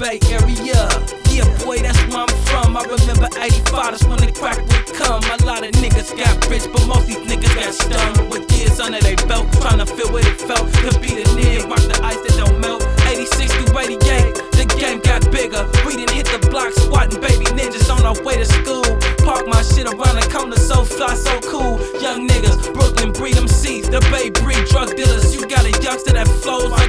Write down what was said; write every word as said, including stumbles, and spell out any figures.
Bay Area. Yeah, boy, that's where I'm from. I remember eighty-five, that's when the crack would come. A lot of niggas got rich, but most these niggas got stung. With years under their belt, tryna feel what it felt to be the nigga, rock the ice that don't melt. eighty-six through eighty-eight, the game got bigger. We done hit the block, squatting baby ninjas on our way to school. Park my shit around the corner, so fly, so cool. Young niggas, Brooklyn breed them seeds, the Bay breed drug dealers. You got a youngster that flows